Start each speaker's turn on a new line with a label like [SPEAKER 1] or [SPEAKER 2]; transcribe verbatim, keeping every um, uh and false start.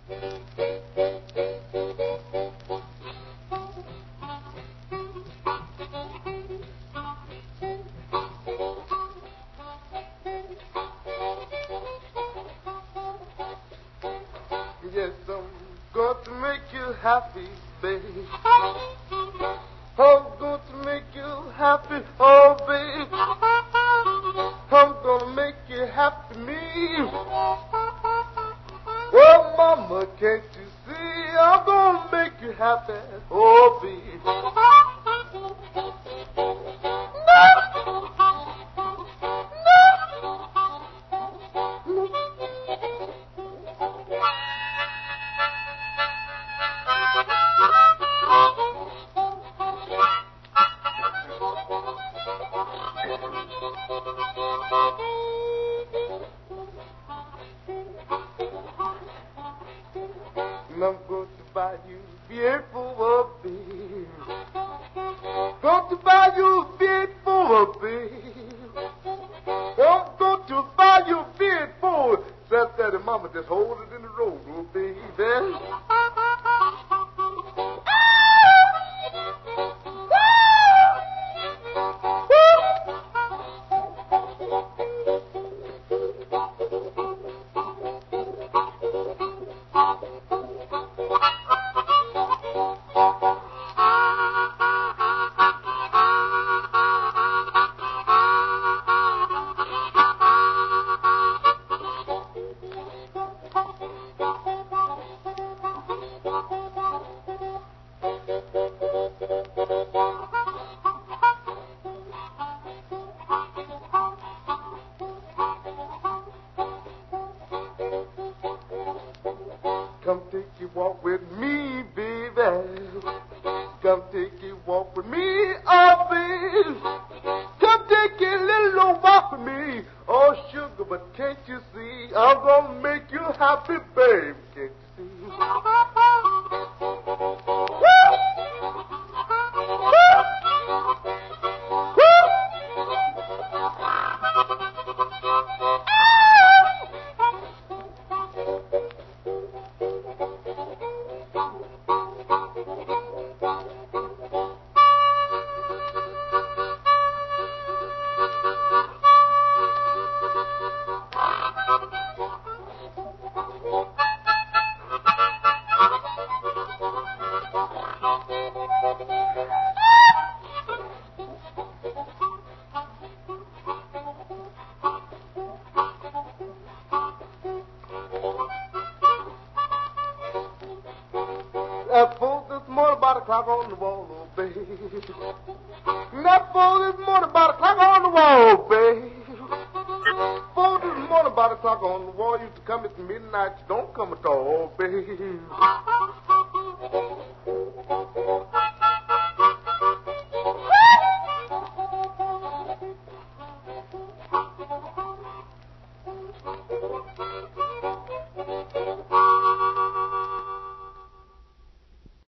[SPEAKER 1] Yes, I'm going to make you happy, baby. I'm going to make you happy, oh, baby. I'm going to make you happy, me. Oh, mama, can't you see? I'm going to make you happy, oh, baby. And I'm going to buy you beautiful baby. Going to buy you beautiful baby. I'm going to buy you beautiful. Except that mama just hold it in the road, oh baby. Come take a walk with me, baby. Come take a walk with me, oh, baby. Come take a little old walk with me. Oh, sugar, but can't you see? I'm gonna make you happy, babe. Can't you see? That fool this morning about a clock on the wall, oh, baby. That fool this morning about a clock on the wall, baby. Fool this morning about a clock on the wall used to come at midnight. You don't come at all, baby.